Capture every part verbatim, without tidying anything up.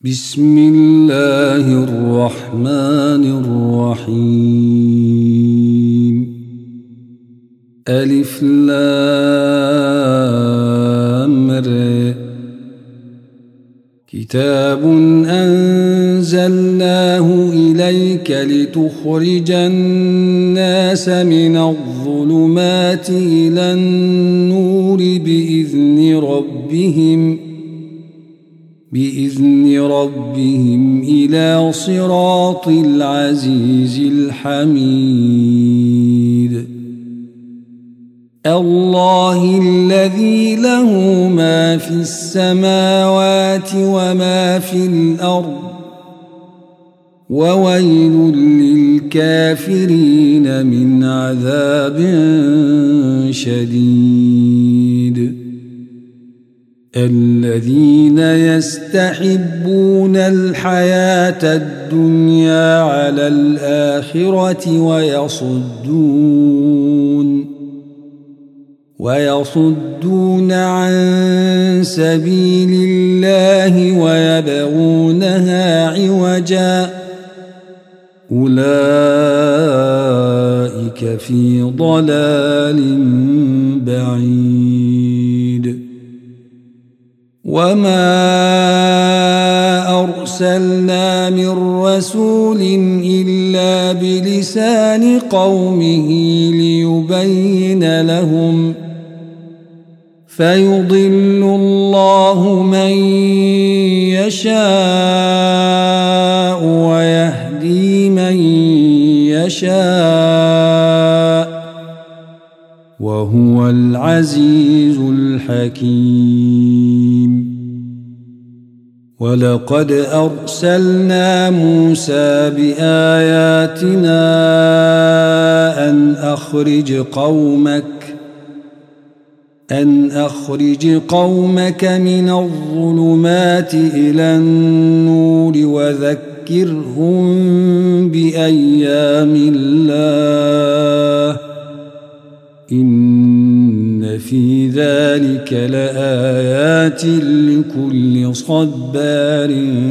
بسم الله الرحمن الرحيم. ألف لام ر. كتاب أنزلناه إليك لتخرج الناس من الظلمات إلى النور بإذن ربهم بإذن ربهم إلى صراط العزيز الحميد. الله الذي له ما في السماوات وما في الأرض، وويل للكافرين من عذاب شديد. الذين يستحبون الحياة الدنيا على الآخرة ويصدون ويصدون عن سبيل الله ويبغونها عوجا، أولئك في ضلال بعيد. وما أرسلنا من رسول إلا بلسان قومه ليبين لهم، فيضل الله من يشاء ويهدي من يشاء، وهو العزيز الحكيم. ولقد أرسلنا موسى بآياتنا أن أخرج قومك أن أخرج قومك من الظلمات إلى النور وذكرهم بأيام الله، إن في ذلك لآيات لكل صبار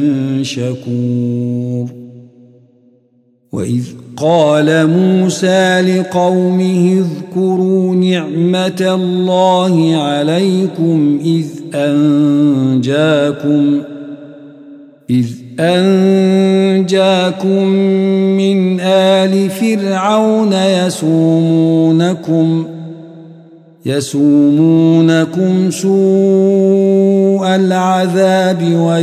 شكور. وإذ قال موسى لقومه اذكروا نعمة الله عليكم إذ أنجاكم إذ أنجاكم من آل فرعون يسومونكم يسومونكم سوء العذاب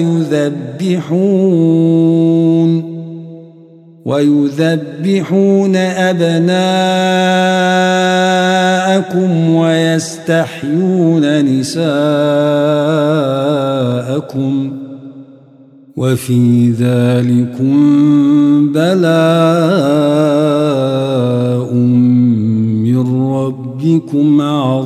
ويذبحون ويذبحون أبناءكم ويستحيون نساءكم، وفي ذلكم بلاء من ربكم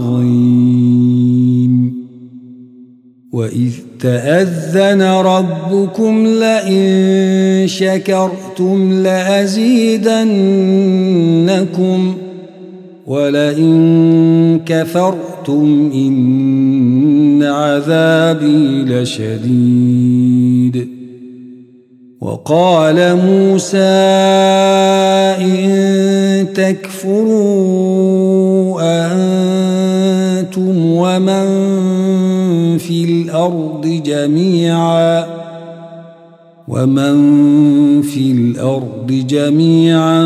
عظيم. وإذ تأذن ربكم لئن شكرتم لأزيدنكم ولئن كفرتم إن عذابي لشديد. وقال موسى إن تكفروا أنتم ومن في الأرض جميعا ومن في الأرض جميعا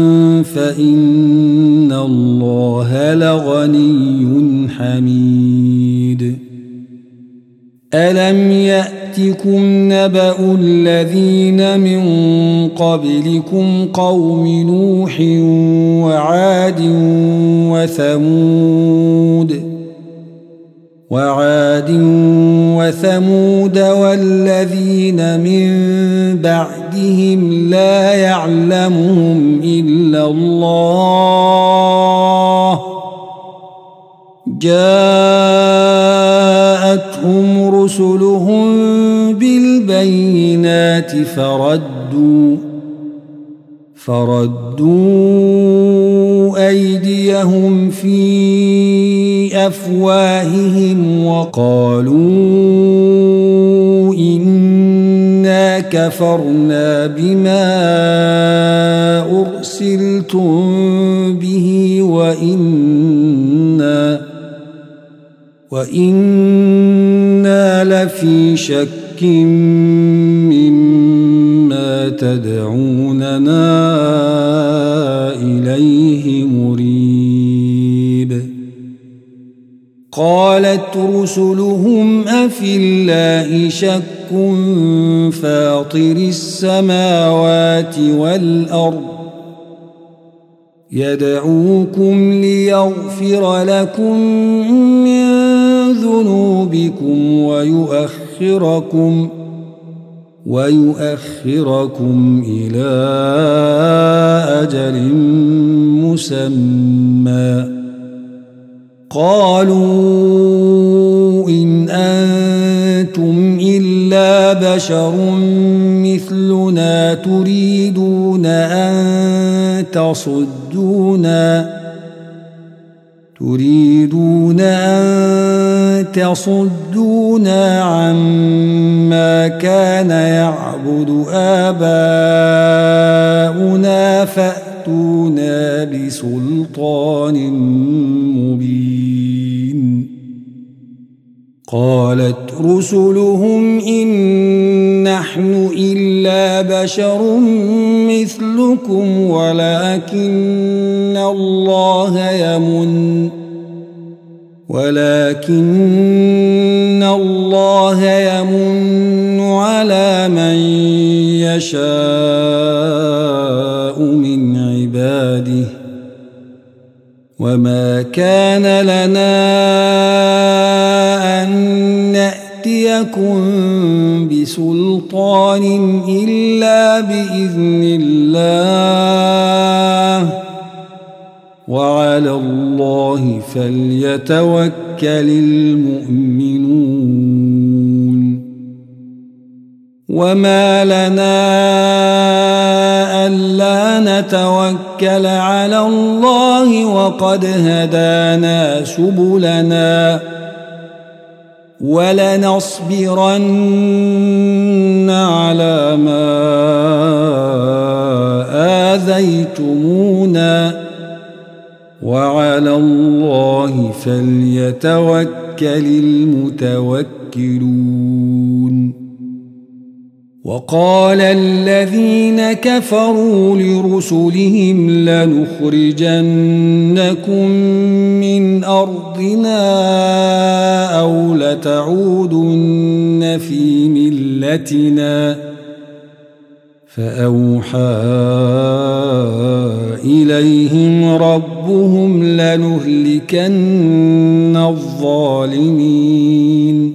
فإن الله لغني حميد. ألم يأتكم نبأ الذين من قبلكم قوم نوح وعاد وثمود وعاد وثمود والذين من بعدهم لا يعلمهم إلا الله، جاءتهم رسلهم بالبينات فردوا فردوا أيديهم في أفواههم وقالوا إنا كفرنا بما أرسلتم به وإنا وإنا لفي شك مما تدعوننا إليه مريب قالت رسلهم أفي الله شك فاطر السماوات والأرض يدعوكم ليغفر لكم من ذنوبكم ويؤخركم ويؤخركم إلى أجل مسمى قالوا إن أنتم إلا بشر مثلنا تريدون أن تصدونا تريدون أن تصدونا عما كان يعبد آباؤنا فأتونا بسلطان مبين قالت رسلهم إن نحن إلا بشر مثلكم ولكن الله يمن ولكن الله يمن على من يشاء من عباده وما كان لنا أن نأتيكم بسلطان إلا بإذن الله وعلى الله فليتوكل المؤمنون وما لنا ألا نتوكل على الله وقد هدانا سبلنا ولنصبرن على ما آذيتمونا وعلى الله فليتوكل المتوكلون وقال الذين كفروا لرسلهم لنخرجنكم من أرضنا أو لتعودن في ملتنا فأوحى إليهم ربهم لنهلكن الظالمين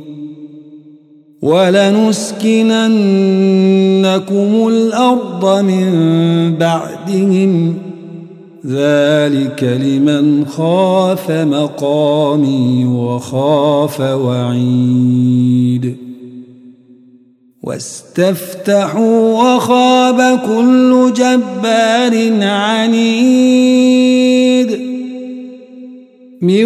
ولنسكننكم الأرض من بعدهم ذلك لمن خاف مقامي وخاف وعيد واستفتحوا وخاب كل جبار عنيد من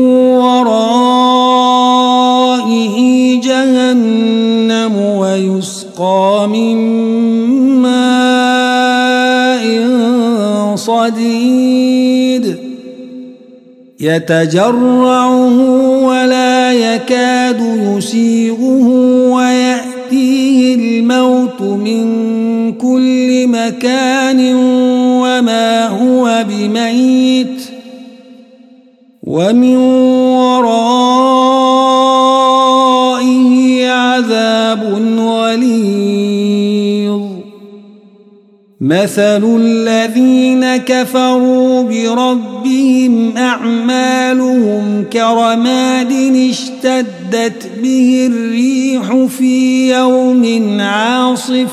ورائه جهنم ويسقى من ماء صديد يتجرعه ولا يكاد يسيغه ويأتيه الموت من كل مكان وما هو بميت ومن ورائه عذاب غليظ مثل الذين كفروا بربهم أعمالهم كرماد اشتدت به الريح في يوم عاصف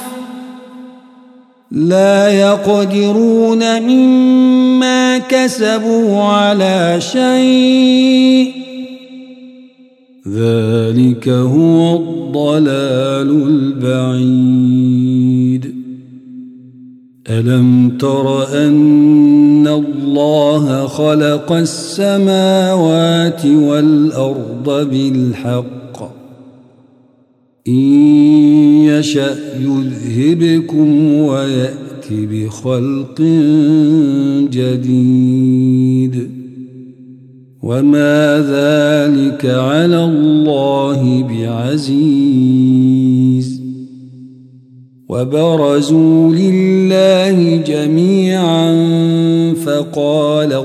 لا يقدرون مما كسبوا على شيء ذلك هو الضلال البعيد ألم تر أن الله خلق السماوات والأرض بالحق إن يشأ يذهبكم ويأت بخلق جديد وما ذلك على الله بعزيز وبرزوا لله جميعا فقال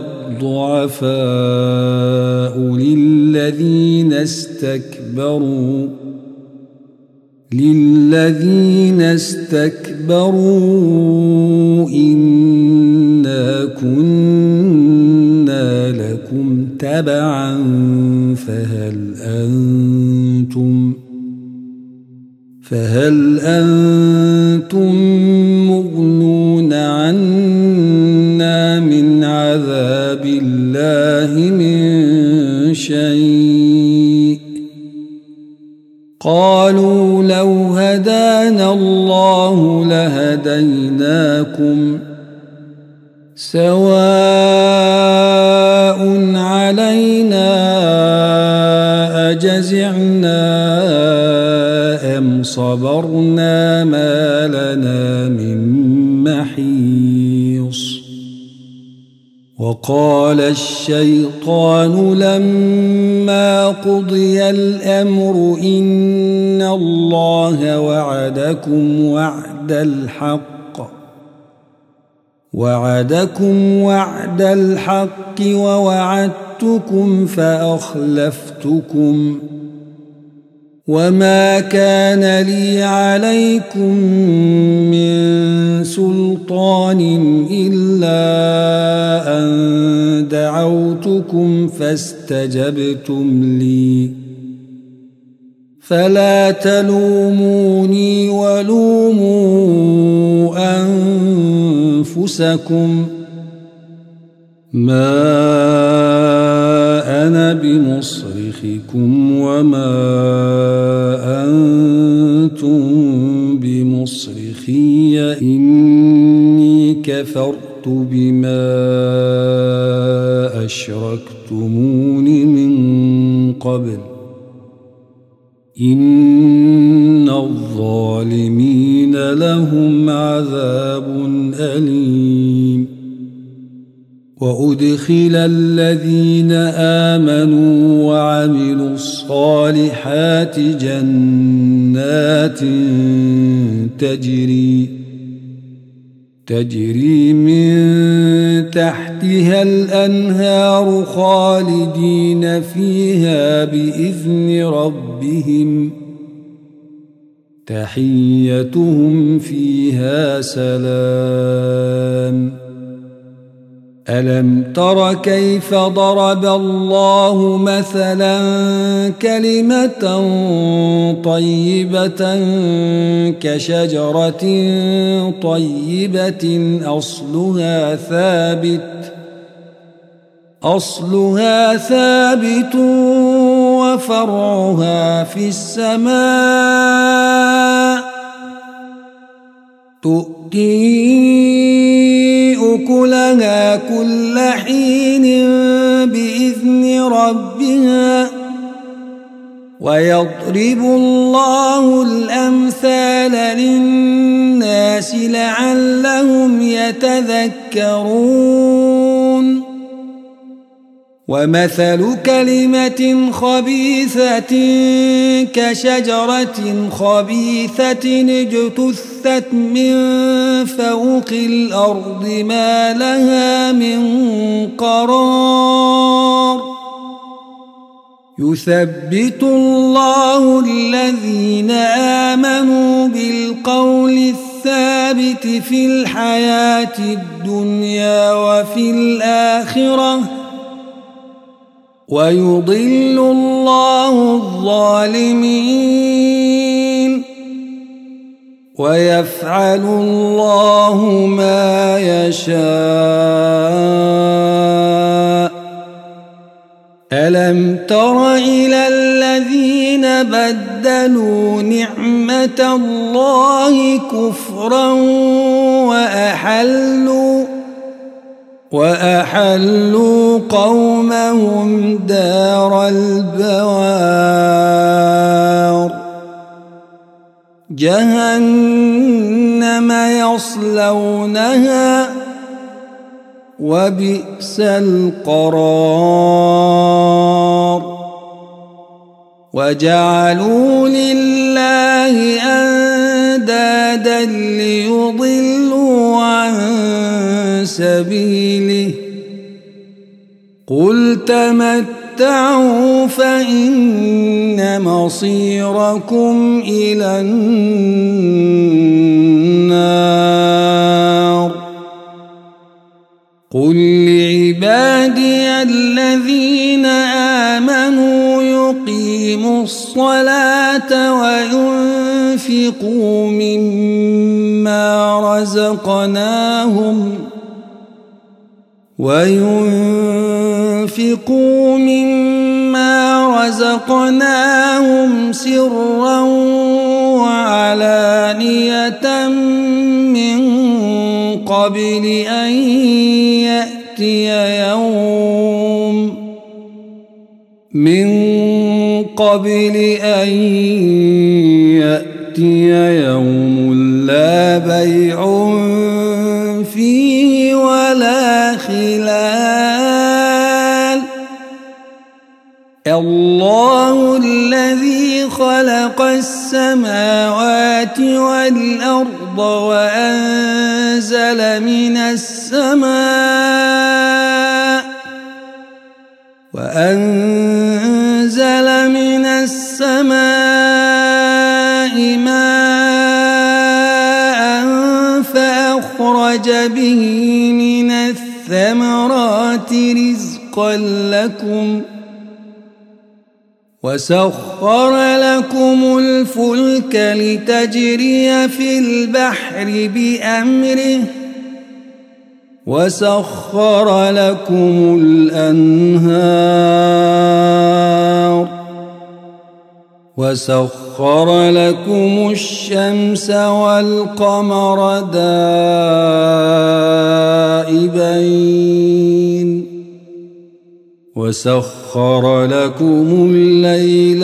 الضعفاء للذين استكبروا للذين استكبروا إنا كنا لكم تبعا فهل أنتم فهل أنتم مغنون عنا من عذاب الله من شيء قالوا لو هدانا الله لهديناكم سواء علينا أجزعنا أم صبرنا ما لنا من محيص وقال الشيطان لما قضي الأمر إن الله وعدكم وعد الحق وعدكم وعد الحق ووعدتكم فأخلفتكم وما كان لي عليكم من سلطان إلا أن دعوتكم فاستجبتم لي فلا تلوموني ولوموا أنفسكم ما أنا بمصرخكم وما أنتم بمصرخي إني كفرت بما أشركتمون من قبل إن الظالمين لهم عذاب أليم وأدخل الذين آمنوا وعملوا الصالحات جنات تجري تجري من تحتها الأنهار خالدين فيها بإذن ربهم تحيتهم فيها سلام ألم تر كيف ضرب الله مثلا كلمة طيبة كشجرة طيبة أصلها ثابت أصلها ثابت وفرعها في السماء تؤتي أكلها كل حين بإذن ربها ويضرب الله الأمثال للناس لعلهم يتذكرون ومثل كلمة خبيثة كشجرة خبيثة اجتثت من فوق الأرض ما لها من قرار يثبت الله الذين آمنوا بالقول الثابت في الحياة الدنيا وفي الآخرة ويضل الله الظالمين ويفعل الله ما يشاء ألم تر إلى الذين بدلوا نعمة الله كفرا وأحلوا وأحلوا قومهم دار البوار جهنم يصلونها وبئس القرار وجعلوا لله أندادا ليضلوا عن سبيله قل تمتعوا فإن مصيركم إلى النار قل لعبادي الذين آمنوا يقيموا الصلاة وينفقوا مما رزقناهم وينفقوا مما رزقناهم سرا وعلانية من قبل أن يأتي يوم من قبل أن يأتي يوم لا بيع فيه ولا خلال الله الذي خلق السماوات والأرض وأنزل من السماء وأنزل من السماء ماء فأخرج به من الثمرات رزقا لكم وسخر لكم الفلك لتجري في البحر بأمره وسخر لكم الأنهار وسخر لكم الشمس والقمر دائبين وسخر لكم الليل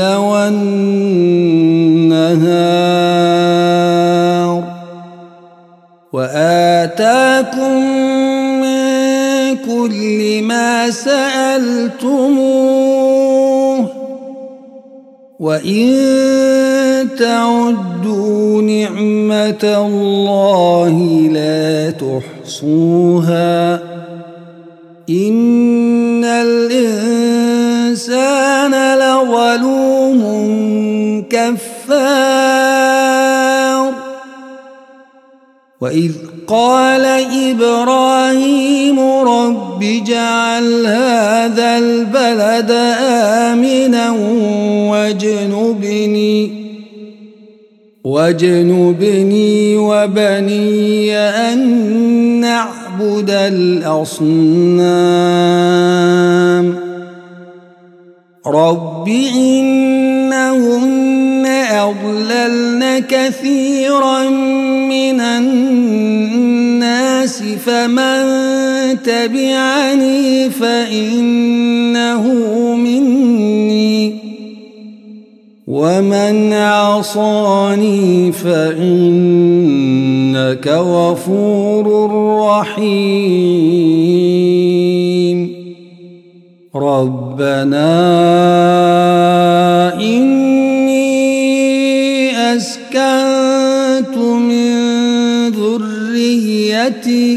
والنهار وآتاكم من كل ما سألتموه وإن تعدوا نعمة الله لا تحصوها إن الإنسان لظلوم كفار وإذ قال إبراهيم رب اجعل هذا البلد آمنا واجنبني واجنبني وبني أن نعبد الأصنام رب إنهن أضللن كثيرا من الناس فمن تبعني فإنه مني ومن عصاني فإنك غفور رحيم ربنا إني أسكنت من ذريتي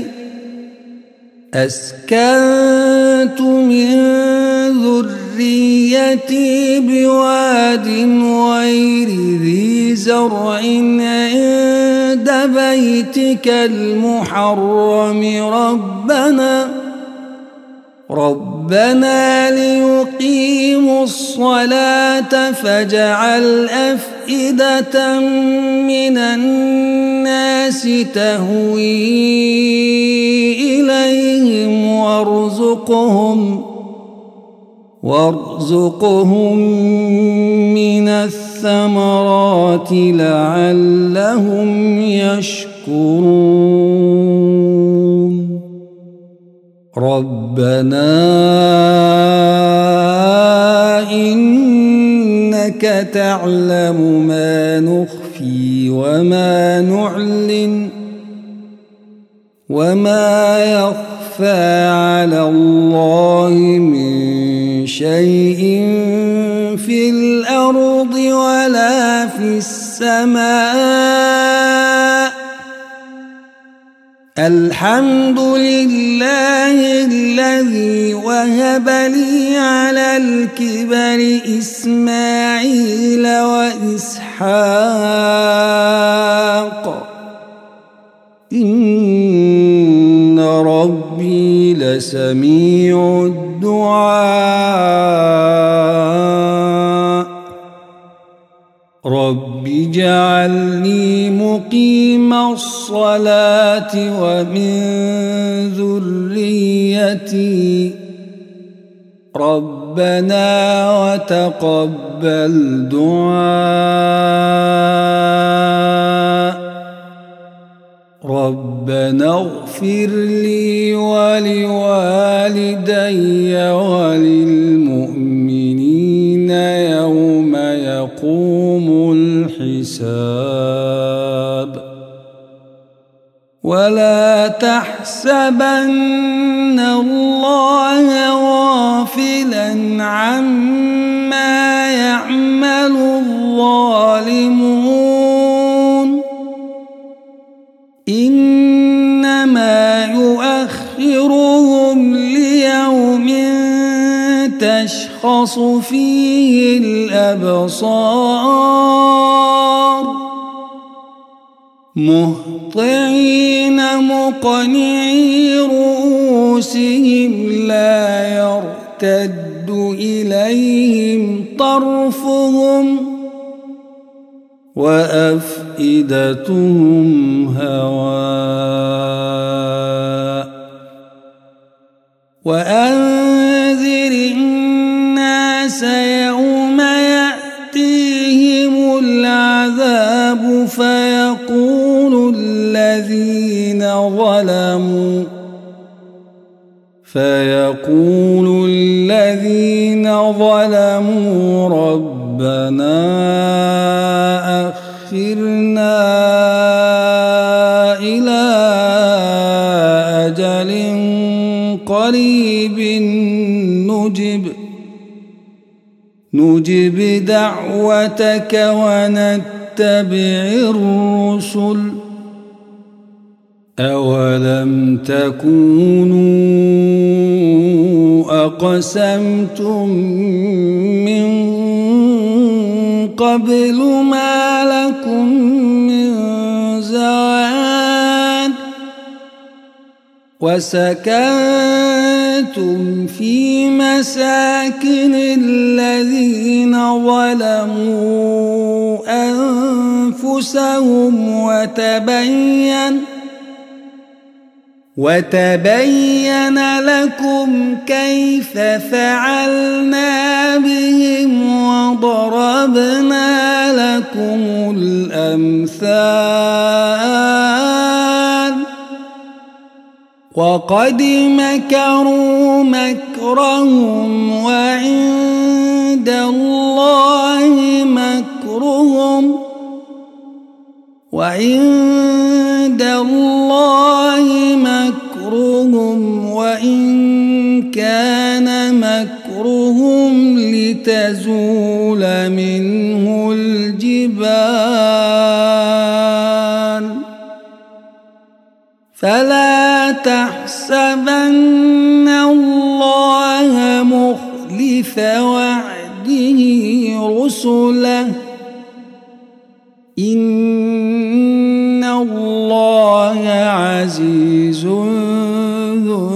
أسكنت من ذريتي بواد غير ذي زرع عند بيتك المحرم ربنا ربنا ليقيموا الصلاة فاجعل أفئدة من الناس تهوي إليهم وارزقهم وارزقهم من الثمرات لعلهم يشكرون ربنا إنك تعلم ما نخفي وما نعلن وما يخفى على الله من شيء في الأرض ولا في السماء. الحمد لله الذي وهب لي على الكبر إسماعيل وإسحاق إن ربي لسميع الدعاء. رب اجعلني مقيم الصلاة ومن ذريتي ربنا وتقبل دعاء. ربنا اغفر لي ولوالدي وللمؤمنين يوم يقوم الحساب. ولا تحسبن الله غافلا عما يعمل الظالمون إنما يؤخرهم ليوم تشخص فيه الأبصار مهطعين مقنعي رؤوسهم لا يرتد إليهم طرفهم وأفئدتهم هواء. وأنذر الناس يوم يأتيهم العذاب فيقول الذين ظلموا فيقول الذين ظلموا ربنا أخرنا إلى أجل قريب نجب نجب دعوتك ونتبع الرسل أولم تكونوا أقسمتم من قبل ما لكم من زوال وسكنتم في مساكن الذين ظلموا أنفسهم وتبين وتبين لكم كيف فعلنا بهم وضربنا لكم الأمثال وقد مكروا مكرهم وعند الله مكرهم وعند الله مكرهم وإن كان مكرهم لتزول منه الجبال فلا تحسبن الله مخلف وعده رسله إن الله عزيز ذو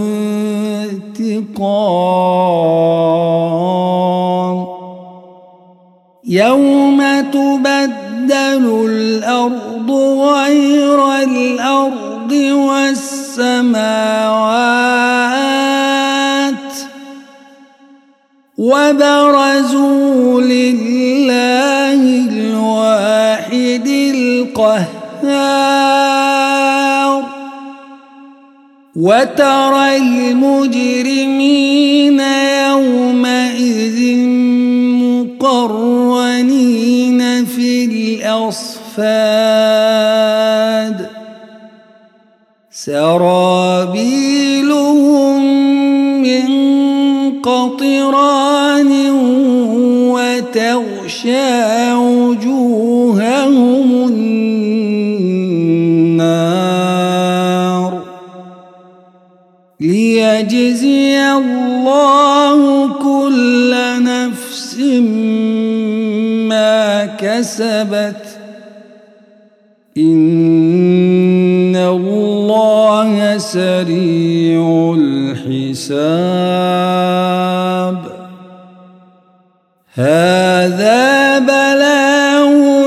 انتقام يوم تبدل الأرض غير الأرض والسماوات وبرزوا لله الواحد القهار وترى المجرمين يومئذ مقرنين في الأصفاد صفاد سرابيلهم من قطران وتغشى وجوههم النار ليجزي الله كل نفس ما كسبت إن الله سريع الحساب هذا بلاغ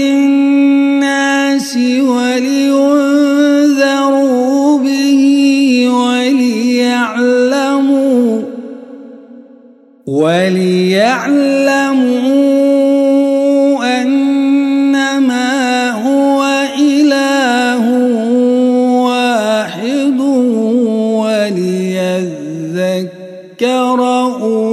للناس ولينذروا به وليعلموا وليعلموا أنما هو إله واحد وليذكر